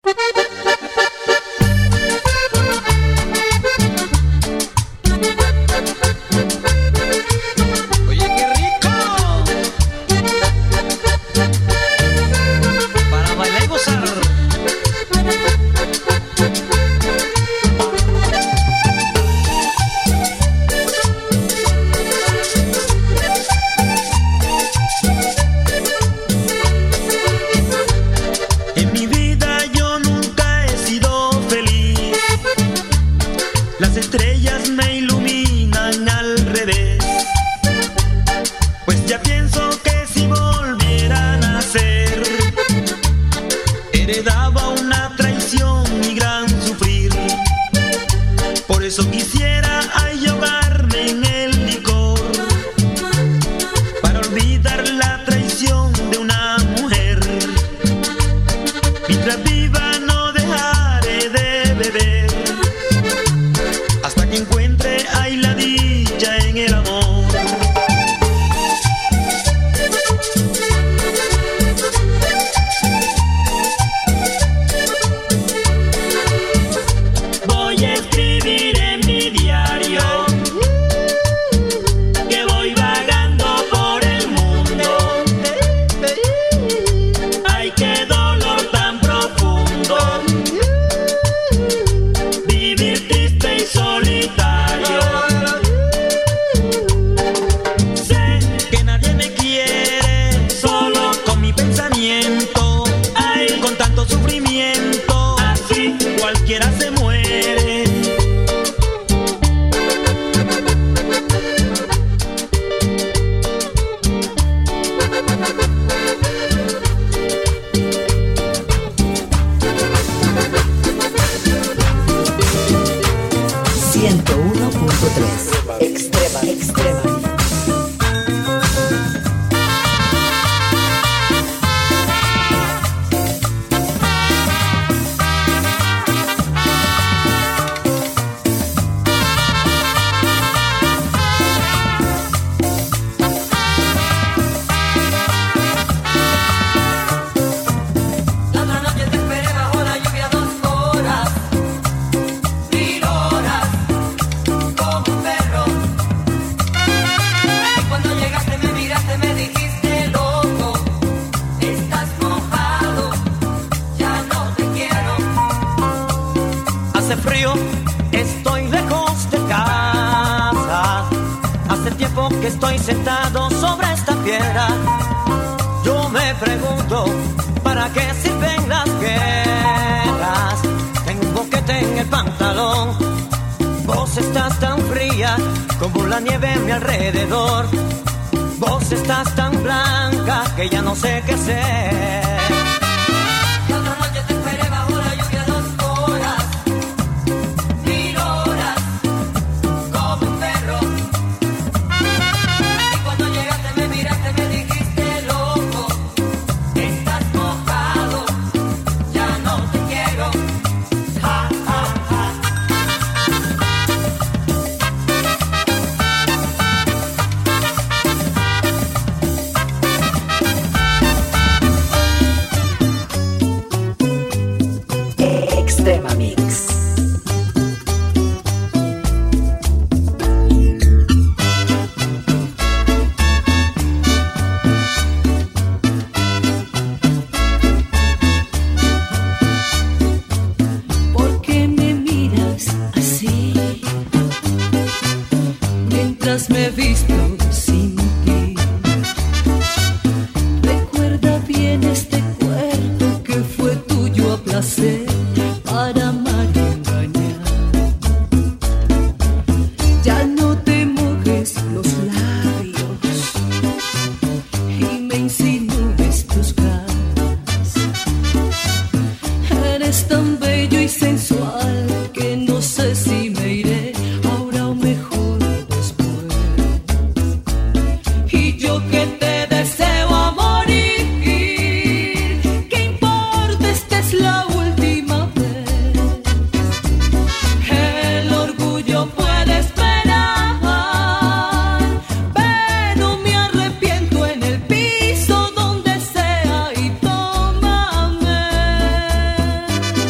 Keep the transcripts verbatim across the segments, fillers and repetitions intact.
Quiero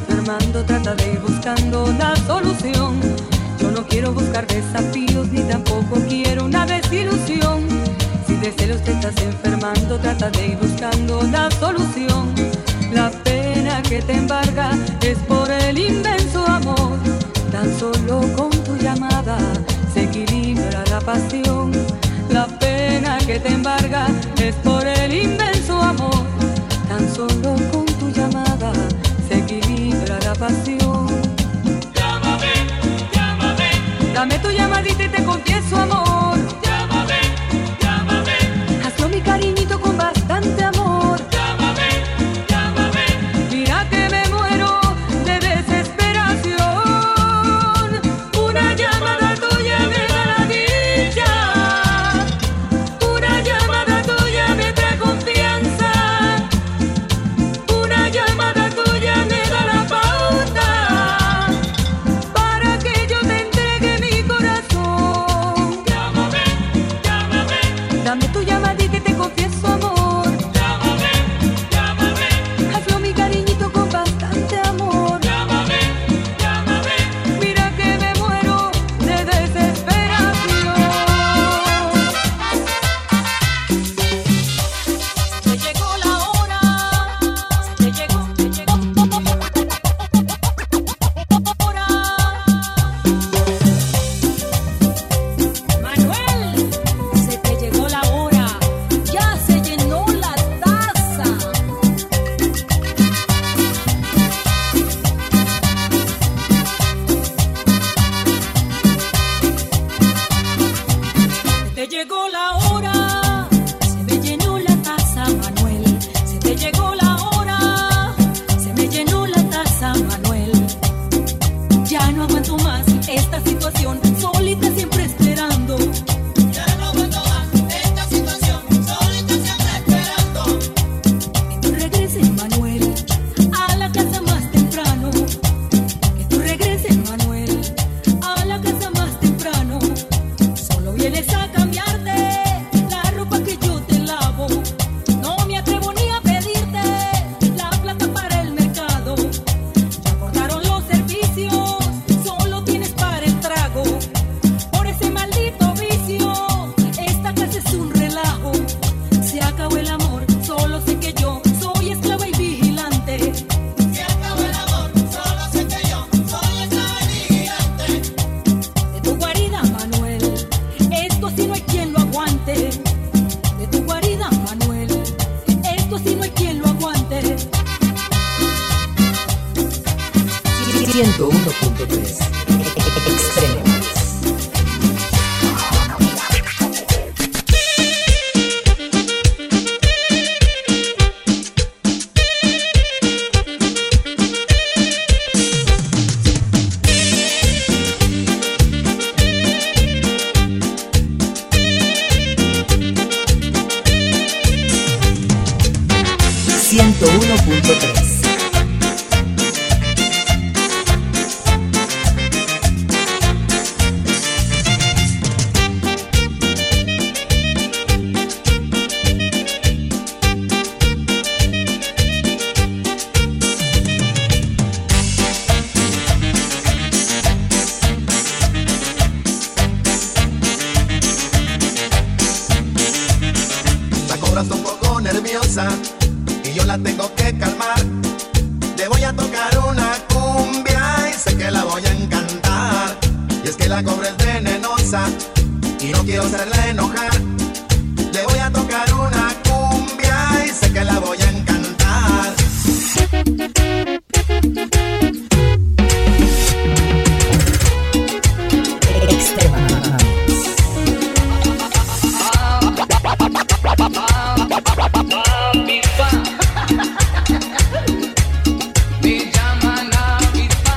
enfermando, trata de ir buscando la solución. Yo no quiero buscar desafíos ni tampoco quiero una desilusión. Si de celos te estás enfermando, trata de ir buscando la solución. La pena que te embarga es por el inmenso amor. Tan solo con tu llamada se equilibra la pasión. La pena que te embarga es por el inmenso amor. Tan solo con tu llamada se equilibra la pasión. Llámame, llámame. Dame tu llamadita y te confieso amor. Llámame, llámame. Hazlo mi cariñito con bastante amor. Llámame, llámame. Mira que me muero de desesperación. Una llamada tuya me da la dicha. Una llamada tuya me trae confianza. Una llamada tuya me da la pauta para que yo te entregue mi corazón. Llámame, llámame. Dame tu llamadita y te confieso amor. Llámame, llámame. Hazlo mi cariñito con bastante amor. Llámame, llámame. Mira que me muero de desesperación. Te llegó la hora, te llegó, te llegó hora. Manuel, se te llegó la hora, ya se llenó la taza. Se te llegó la hora, se me llenó la taza, Manuel. Se te llegó la hora, se me llenó la taza, Manuel. Ya no aguanto más esta situación, solita siempre esperando. Ya no aguanto más esta situación, solita siempre esperando. Que tú regreses, Manuel, a la casa más temprano. Que tú regreses, Manuel, a la casa más temprano. Solo vienes a cambiarte la ropa que yo te lavo. No me atrevo ni a pedirte la plata para el mercado. Ya cortaron los servicios, solo tienes para el trago. Por ese maldito vicio, esta casa es un relajo. Se acabó el amor, solo sé que yo soy esclava y vigilante. Se acabó el amor, solo sé que yo soy esclava y vigilante. De tu guarida, Manuel, esto sí no hay quien lo aguante. De tu guarida, Manuel, esto sí no hay quien lo aguante. ciento uno punto tres Extremos. ciento uno punto tres. La cobra está un poco nerviosa y yo la tengo que calmar. Le voy a tocar una cumbia y sé que la voy a encantar. Y es que la cobra es venenosa y no quiero hacerla enojar. Le voy a tocar una cumbia y sé que la voy a encantar. Me llaman a mi pa.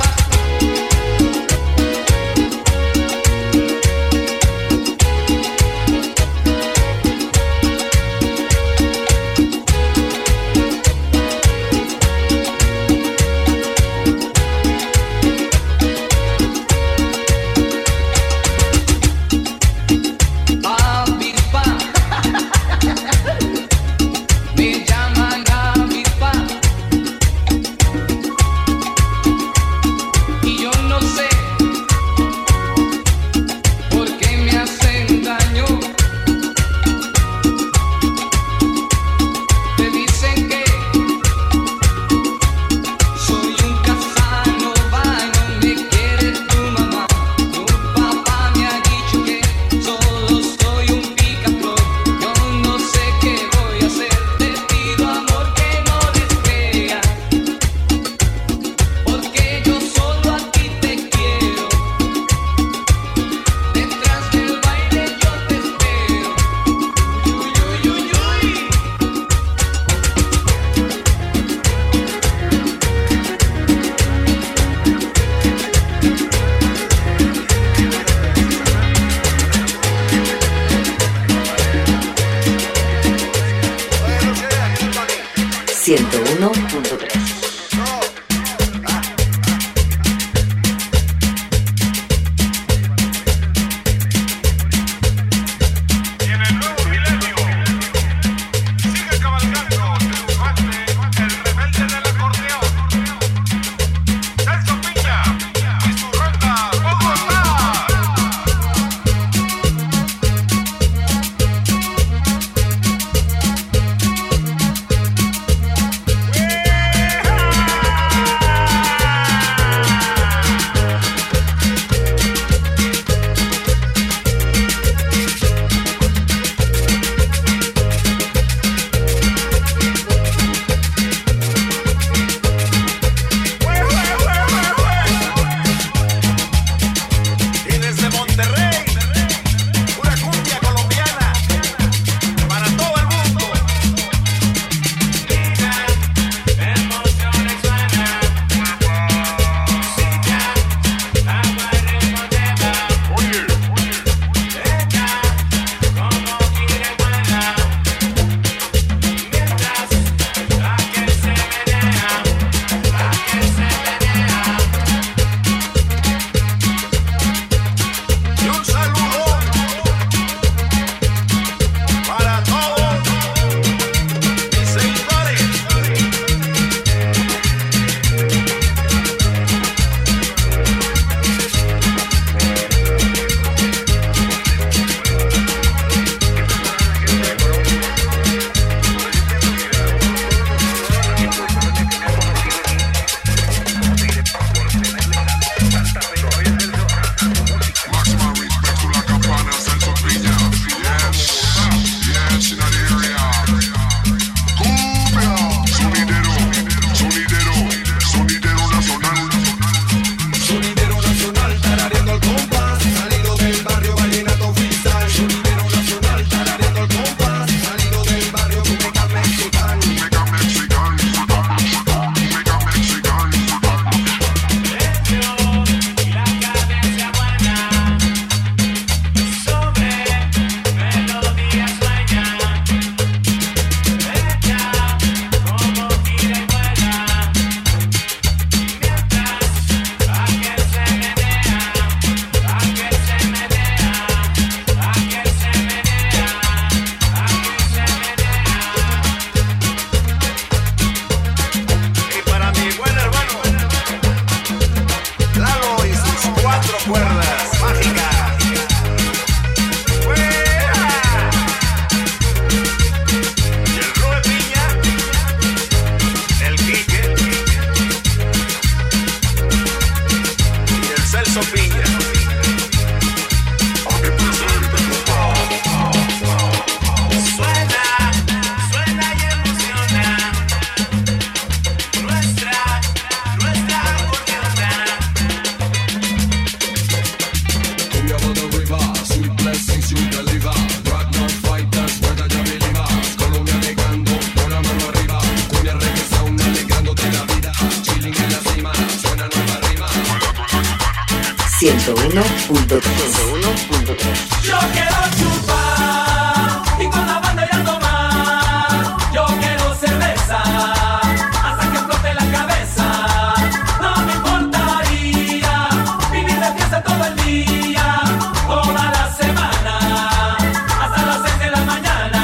ciento uno punto tres. Yo quiero chupar y con la banda ir a tomar. Yo quiero cerveza hasta que explote la cabeza. No me importaría vivir de fiesta todo el día, toda la semana, hasta las seis de la mañana.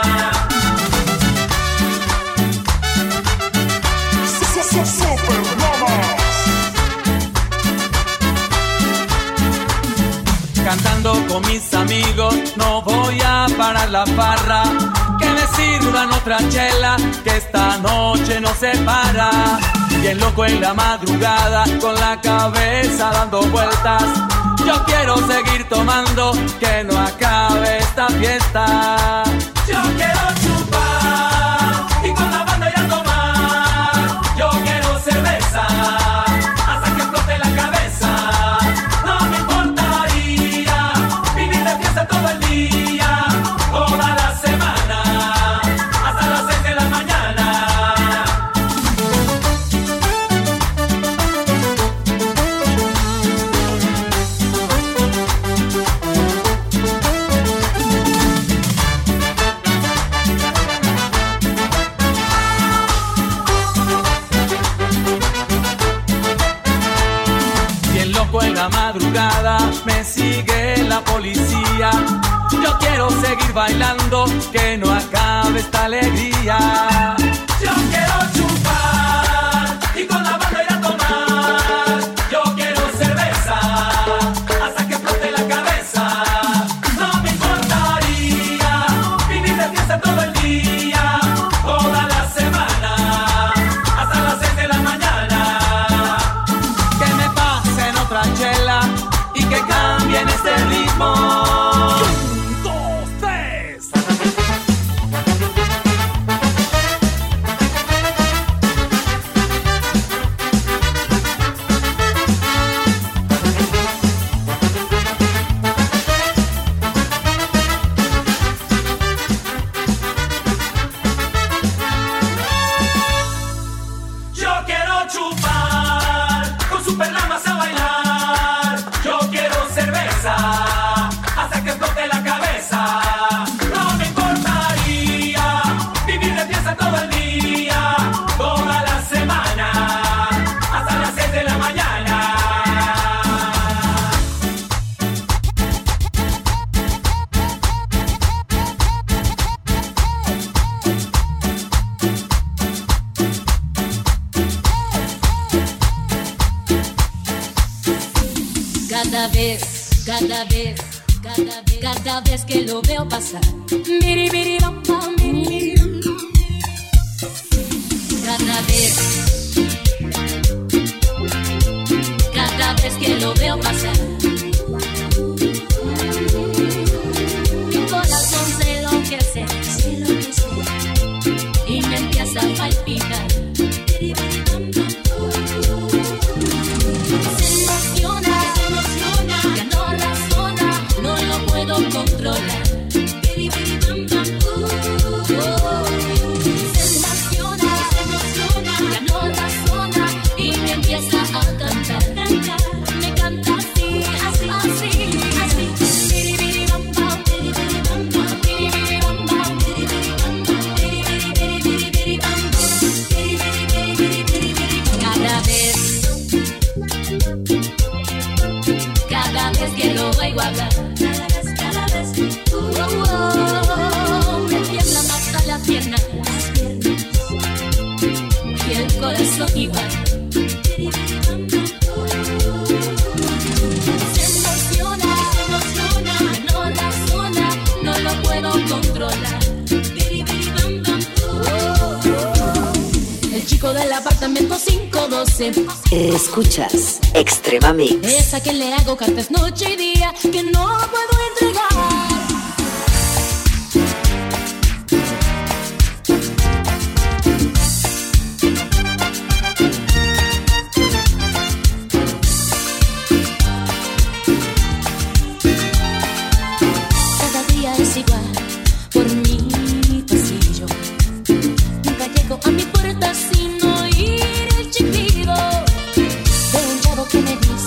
Cantando con mis amigos, no voy a parar la farra. Que me sirvan otra chela, que esta noche no se para. Bien loco en la madrugada, con la cabeza dando vueltas. Yo quiero seguir tomando, que no acabe esta fiesta. Yo quiero chupar y con la banda ir a tomar. Yo quiero cerveza hasta que explote la cabeza. No me importaría vivir de fiesta todo el día, toda la semana, hasta las seis de la mañana. Bien loco en la madrugada, me sigue la policía. Yo quiero seguir bailando, que no acabe esta alegría. Yo quiero chupar y con la banda ir a tomar. Yo quiero cerveza hasta que explote la cabeza. No me importaría vivir de fiesta todo el día, toda la semana, hasta las seis de la mañana. Que me pasen otra chela y que cambien este ritmo. Yo quiero chupar, con super lamas a bailar. Yo quiero cerveza hasta que explote la cabeza. No me importaría vivir de fiesta todo el día, toda la semana, hasta las seis de la mañana. Cada vez, cada vez, cada vez, cada vez que lo veo pasar. Biri, biri, bam, bam, biri, biri, bam. Cada vez, cada vez que lo veo pasar. Mi corazón se enloquece, se enloquece y me empieza a palpitar. Biri, biri, bam, bam. Se emociona, se emociona, ya no razona, no lo puedo controlar. Biri, biri, bam, bam, uh, oh. Se emociona, se emociona, ya no razona y me empieza a cantar, cantar. Me canta así, así, así, así. Biri, biri, bam, bam, biri, biri, bam, bam, biri, biri, bam, bam, biri, biri, bam, bam, biri, biri, biri, biri, biri, bam, bam, biri, biri, biri, biri, biri, biri. Cada vez, cada vez que lo oigo hablar, cada vez, cada vez, uh, oh, oh, me tiemblan hasta las piernas, las piernas, y el corazón igual. Se emociona, se emociona, no razona, no lo puedo controlar. Biri, biri, bam, bam, uh, oh, oh. El chico del apartamento cinco doce. Escuchas Extrema Mix. Es a quien le hago cartas noche y día que no puedo entregar. Cada día es igual por mi pasillo. Nunca llego a mi puerta sin oír el chiflido de un chavo que me dice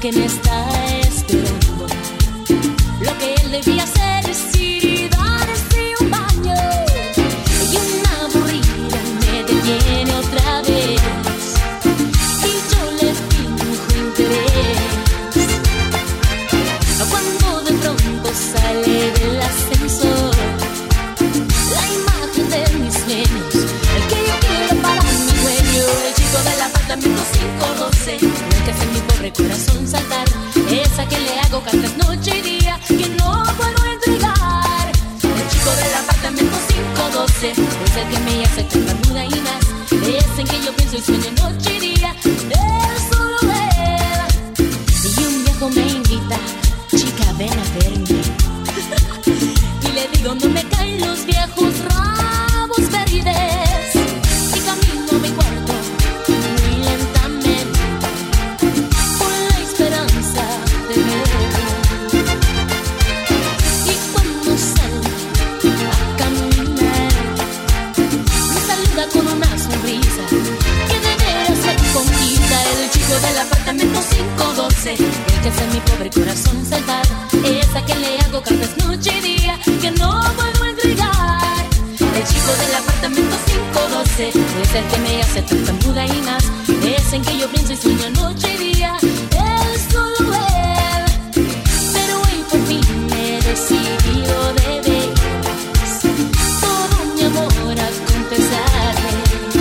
que me está esperando. Lo que él debía hacer es ir y darse un baño. Y una aburrida me detiene otra vez. Y yo le finjo interés. Cuando de pronto sale del ascensor la imagen de mis sueños, el que yo quiero para mi dueño, el chico del apartamento cinco doce, el que hace mi pobre corazón saltar, esa que le hago cartas noche y día, que no puedo entregar. El chico del apartamento cinco doce es el que me hace tartamuda y más, es en que yo pienso y sueño noche y día, él solo él. Y un viejo me invita, chica ven a verme, y le digo no me caen los viejos rabos verdes, y camino a mi cuarto muy lentamente con la esperanza de verlo. Y cuando salgo a caminar me saluda con una sonrisa que de veras me conquista. El chico del apartamento cinco doce, el que hace mi pobre corazón saltar, esa que le hago cartas noche y día, que no puedo entregar. El chico del apartamento cinco doce es el que me hace tartamuda y más, es en que yo pienso y sueño noche y día, él solo él. Pero hoy por fin me he decidido de veras todo mi amor a confesarle.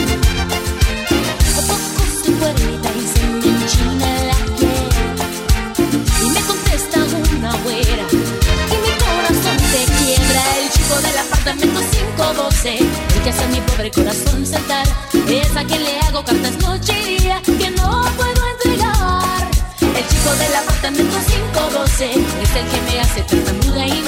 A poco se cuerda y se me enchina la piel, y me contesta una güera y mi corazón se quiebra. El chico del apartamento cinco doce, el que hace mi pobre corazón saltar, es a quien le hago cartas noche y día, que no puedo entregar. El chico del apartamento cinco doce es el que me hace tartamuda y